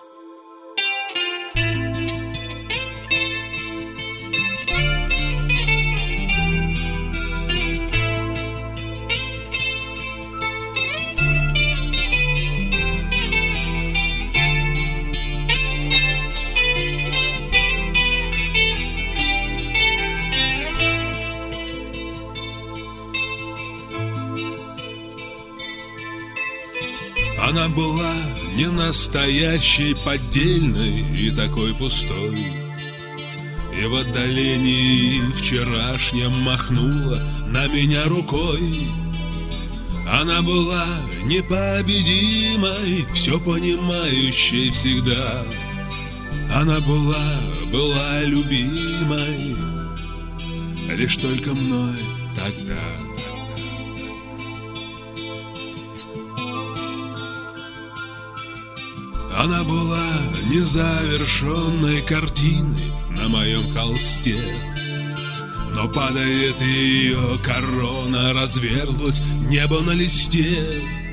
Она была не настоящей, поддельной и такой пустой. И в отдалении вчерашнем махнула на меня рукой. Она была непобедимой, все понимающей всегда. Она была любимой, лишь только мной тогда. Она была незавершенной картиной на моем холсте, но падает ее корона, разверзлась небо на листе.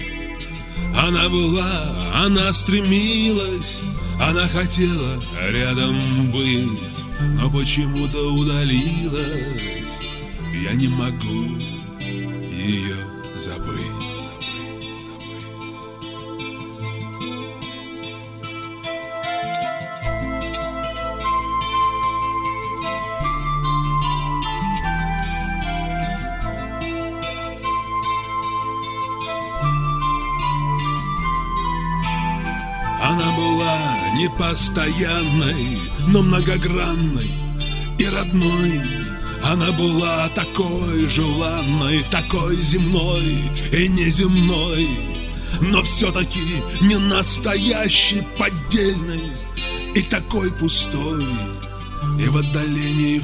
Она стремилась, она хотела рядом быть, но почему-то удалилась. Я не могу ее забыть. Она была непостоянной, но многогранной и родной. Она была такой желанной, такой земной и неземной, но все-таки не настоящей, поддельной и такой пустой. И в отдалении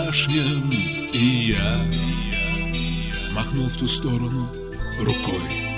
вчерашнем и я махнул в ту сторону рукой.